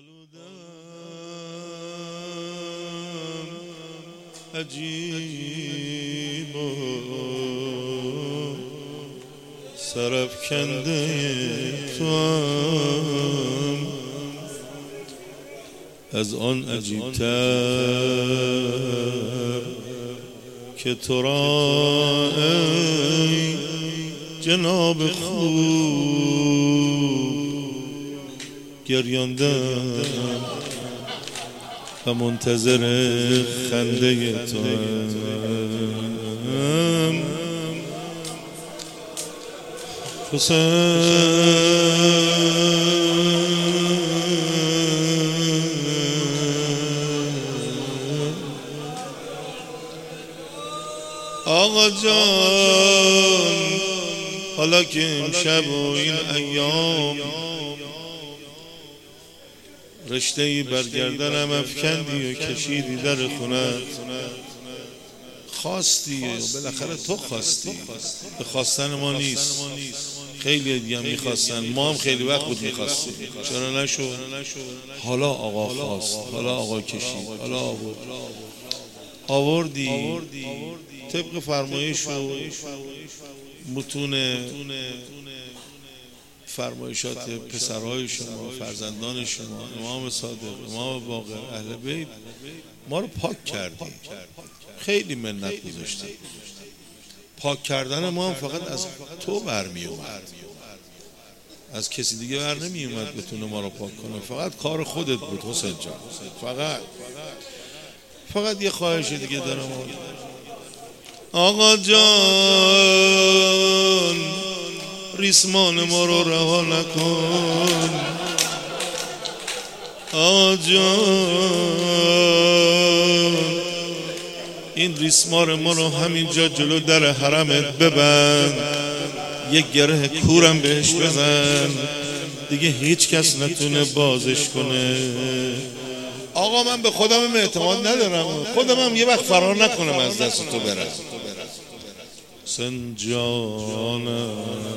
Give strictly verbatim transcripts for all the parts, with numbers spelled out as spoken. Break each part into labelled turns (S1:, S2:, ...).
S1: آلودم عجیب و سرافکنده توام، از آن عجیب‌تر که تو را ای جناب خوب گریاندم و منتظر خنده توام. آقا جان حالا که امشب و این ایام رشته ای برگردنم افکندی و کشیدی در خونت، خواستی و بالاخره تو خواستی، به خواستن ما نیست، خیلی دیگه هم میخواستن، ما هم خیلی وقت بود میخواستیم، چرا نشد؟ حالا آقا خواست، حالا آقا کشید، حالا آورد آوردی طبق فرمایش و متون فرمایشات پسرهای شما، فرزندان شما، امام صادق، امام باقر، اهل بیت، ما رو پاک کردی، خیلی منت گذاشتی. پاک کردن ما هم فقط از تو برمی اومد، از کسی دیگه بر نمی اومد بتونه ما رو پاک کنه، فقط کار خودت بود حسین جان. فقط فقط یه خواهش دیگه دارم آقا جان، ریسمان ما رو رها نکن آقا جان، این ریسمان ما رو همینجا جلو در حرمت ببند، یک گره کورم بهش بزن، دیگه هیچ کس نتونه بازش کنه. آقا من به خودم اعتماد ندارم، خودم هم یه وقت فرار نکنم از دست تو برم. سنجانم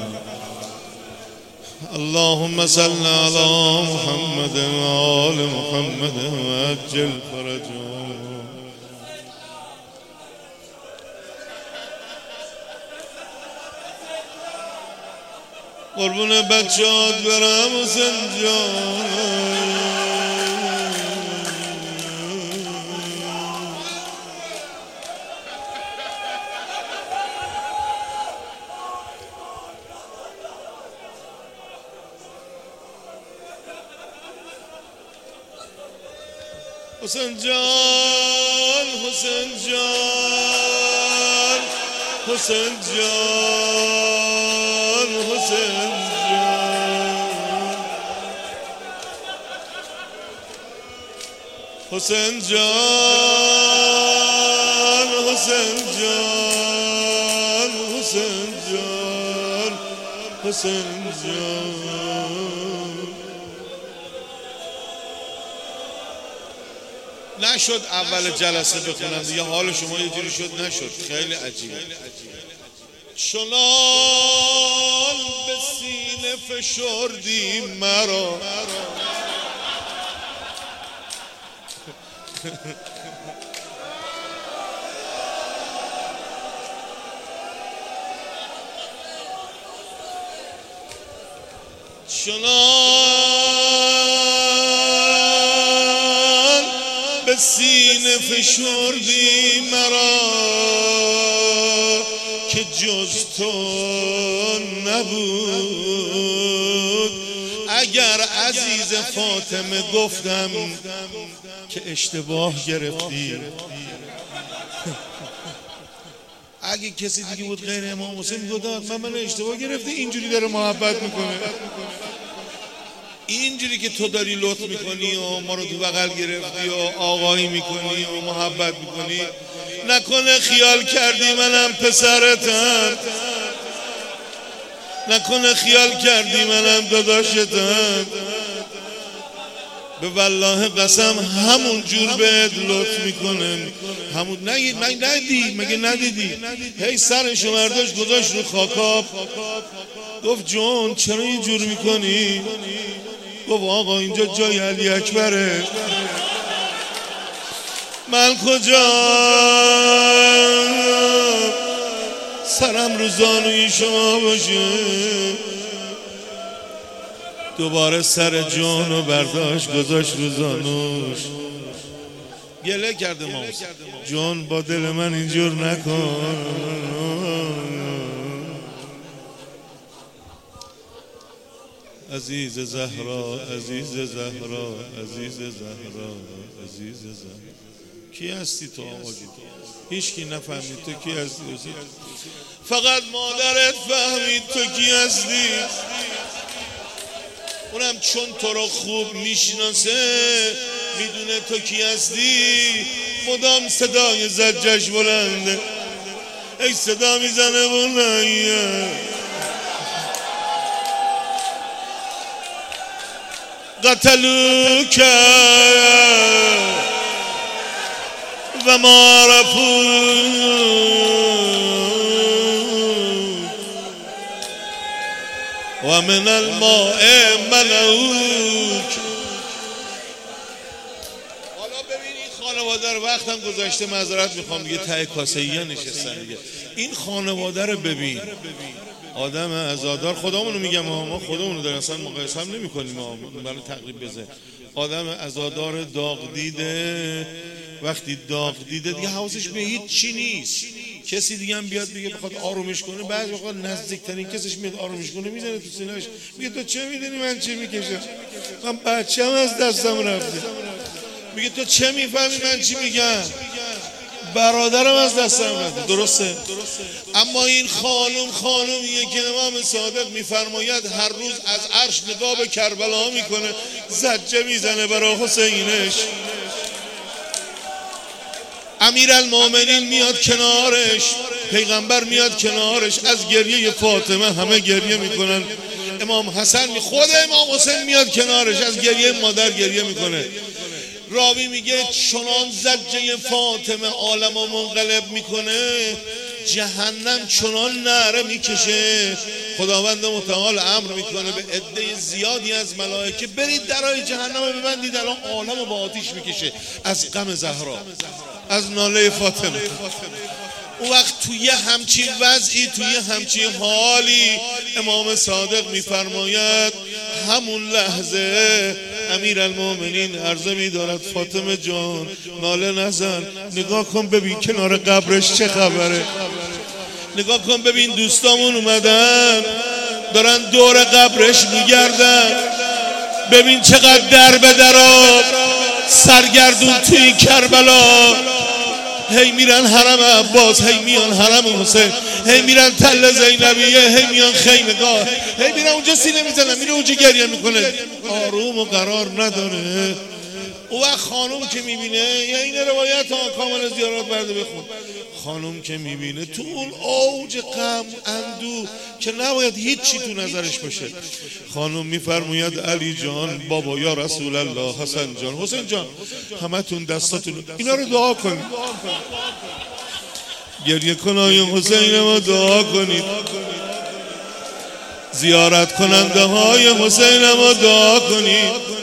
S1: اللهم صل علی محمد و آل محمد و عجل فرجهم. قربون بچه‌هات برم حسین جان. حسین جان حسین جان حسین جان حسین جان حسین جان حسین جان حسین جان حسین جان. نشد اول جلسه بخونم دیگه، حال شما یه جوری شد، نشد، خیلی عجیبه. چنان به سینه فشردی مرا چنان به سینه فشردی مرا که جز تو نبود. اگر عزیز فاطمه گفتم که اشتباه گرفتی، اگه کسی دیگه بود غیر امام حسین میگفت من من اشتباه گرفتی، اینجوری داره محبت میکنه، اینجوری که تو داری لطف میکنی و ما رو تو بغل گرفتی و آقایی میکنی و محبت میکنی، نکنه خیال کردی منم پسرتم، نکنه خیال کردی منم داداشتم. به والله قسم همون جور بهت لطف میکنم، همون نگید من ندیدی مگه ندیدی؟ هی سرشو برداشت گذاشت رو خاکاب، گفت جون چرا اینجور میکنی؟ گفت آقا اینجا جای علی اکبره. من کجا سرم رو زانوی شما باشه. دوباره سر جان و برداشت گذاشت رو زانوش. گله کرده ما جان با دل من اینجور نکن. عزیز زهرا عزیز زهرا عزیز زهرا عزیز زهرا. کی هستی تو آقا جون؟ هیچ کی نفهمید تو کی هستی. فقط مادرت فهمید تو کی هستی. اونم چون تو رو خوب میشناسه میدونه تو کی هستی. مدام صدای زجش بلنده. ای صدا میزنه بلنده. قتلوک و ما رفوک و من الماء ملوک. حالا ببین این خانواده رو وقتم گذاشته معذرت میخوام دیگه ته کاسه ایه نشستن دیگه. این خانواده رو ببین. آدم عزادار خودمونو میگم ما خودمونو در اصلا مقایسه هم نمی کنیم برای تقریب بزن. آدم عزادار داغ دیده وقتی داغ دیده دیگه حواسش به هیچ چی نیست. کسی دیگه هم بیاد دیگه بخواد آرومش کنه بعضی وقت نزدیکترین کسش میاد آرومش کنه میزنه تو سینه‌اش میگه تو چه میدونی من چی میکشم؟ من بچه‌م از دستم رفته. میگه تو چه میفهمی من چی میگم؟ برادرم از دستم رفته. درسته؟ اما این خانم خانمیه که امام صادق میفرماید هر روز از عرش نگاه به کربلا میکنه زجه میزنه برای حسینش. امیرالمومنین میاد کنارش، پیغمبر میاد کنارش، از گریه فاطمه همه گریه میکنن. امام حسن می خود امام حسین میاد کنارش از گریه مادر گریه میکنه. راوی میگه چنان زجه فاطمه عالمو منقلب میکنه جهنم چنان نعره میکشه. خداوند متعال امر میکنه به عده زیادی از ملائکه برید درای جهنم رو ببندید الان عالم با آتیش میکشه از غم زهرا از ناله فاطمه. اون وقت توی همچین وضعی توی همچین حالی امام صادق میفرماید همون لحظه امیرالمومنین عرضه می‌دارد فاطمه جان ناله نزن، نگاه کن ببین کنار قبرش چه خبره، نگاه کن ببین دوستامون اومدن دارن دور قبرش میگردن، ببین چقدر در به درا سرگردون توی کربلا، هی میرن حرم عباس، هی میان حرم حسین، هی میرن تل زینبیه، هی میان خیمگاه، هی میرن اونجا سینه میزنن، میره اونجا گریه میکنه، آروم و قرار نداره. او وقت خانم که میبینه، یا این روایت ها کامل زیارات برده بخون، خانم که میبینه تو اون اوج غم اندو که نباید هیچ چی تو نظرش باشه، خانم میفرماید علی جان، بابا یا رسول الله، حسن جان، حسین جان، همتون دستاتون اینا رو دعا کنید، گریه کنای حسین ما دعا کنید، زیارت کننده های حسین ما دعا کنید.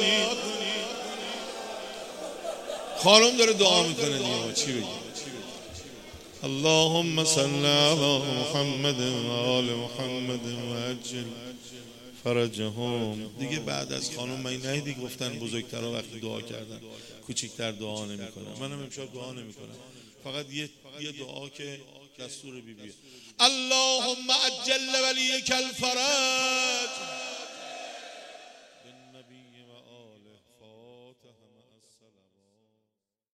S1: خانم داره دعا میکنه دیگه چی بگیم؟ اللهم صل علی محمد و آل محمد و عجل فرجهم. دیگه بعد از خانم من ندیدی گفتن بزرگترها وقتی دعا کردن کوچیکتر دعا نمیکنن. منم امشب دعا نمیکنم، فقط یه یه دعا که دستور بی بی. اللهم عجل ولیک الفرج